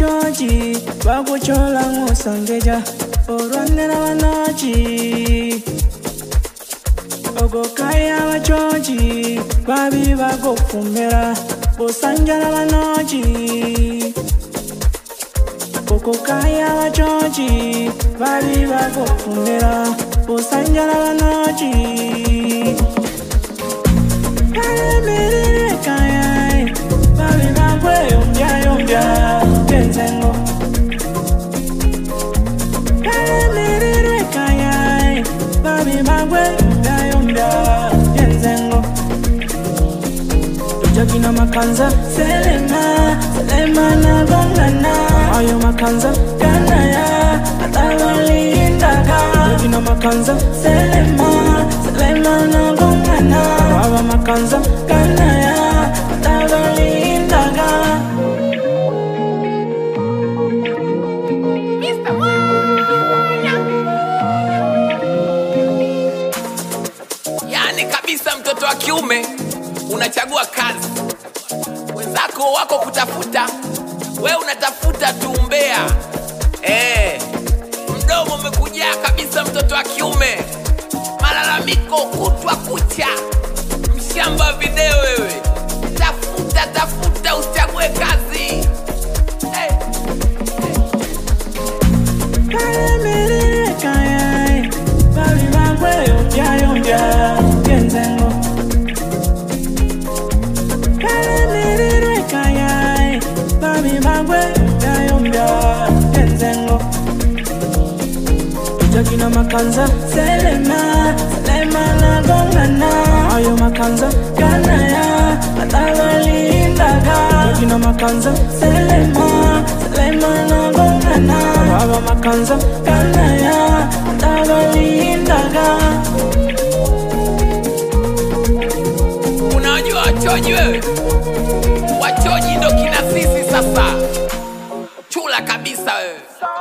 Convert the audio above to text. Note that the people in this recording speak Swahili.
wachoji bakuchola ngosangeja orwanera wanaji ogokaya wachoji babi bagofumera bosanjala wanaji ogokaya wachoji babi bagofumera bosanjala wanaji Jagina makanza selema na gongana ayo makanza kana ya atawalindaga Jagina makanza selema na gongana baba makanza kana ya atawalindaga Yani kabisa mtoto wa kiume unachagua kazi, wenzako wako kutafuta, we unatafuta tumbea. Mdomo umekujaa kabisa mtoto wa kiume, malalamiko kutwa kucha, mshamba video wewe. Tafuta usichague kazi. Jagina makanza selema na gongana ayo makanza kana ya atawalindaga Jagina makanza selema na gongana baba makanza kana ya atawalindaga Unajua wachoji wewe? Wachoji ndo kina sisi sasa. Chula kabisa wewe.